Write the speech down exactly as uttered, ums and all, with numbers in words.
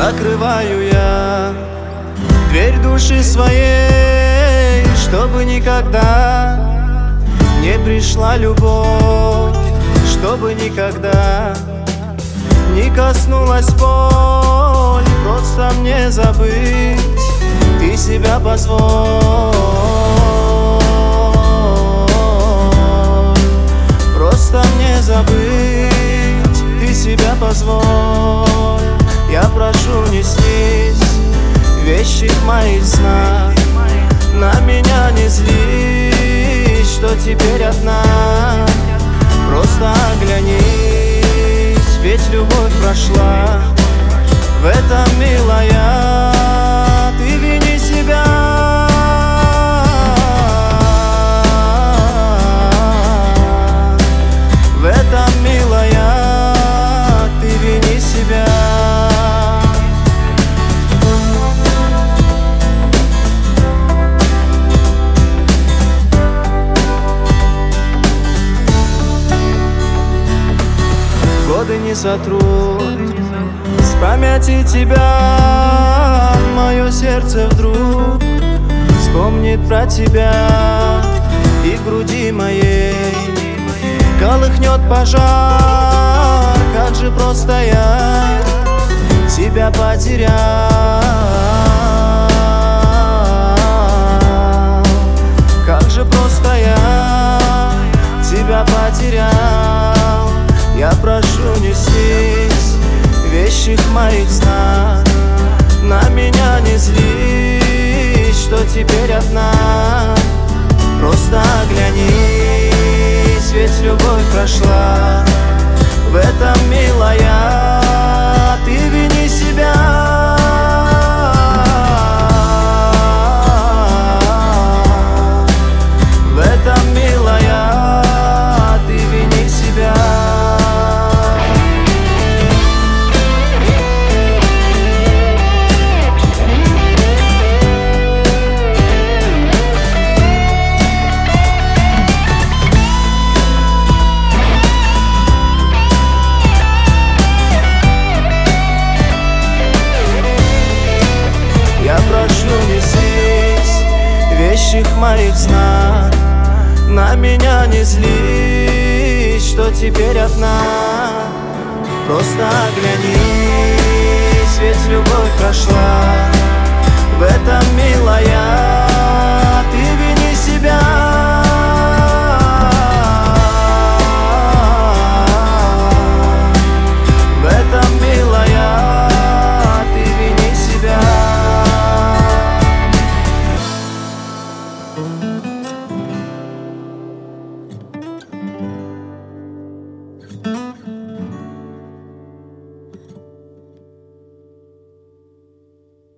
Закрываю я дверь души своей, чтобы никогда не пришла любовь, чтобы никогда не коснулась боль. Просто мне забыть, ты себя позволь. Просто мне забыть, ты себя позволь. Я прошу, не снись вещи в моих снах, на меня не злись, что теперь одна. Просто оглянись, ведь любовь прошла. В этом, милая, ты вини себя. В этом, милая, ты вини себя. Годы не сотрут с памяти тебя. Мое сердце вдруг вспомнит про тебя, и в груди моей колыхнет пожар. Как же просто я тебя потерял, как же просто я тебя потерял. Я прошу, не снись вещи в моих снах, на меня не злись, что теперь одна. Просто оглянись, ведь любовь прошла. В этом, милая, ты вини себя. В этом, милая, ты вини себя. Вещи в моих снах, на меня не злись, что теперь одна. Просто оглянись, ведь любовь прошла.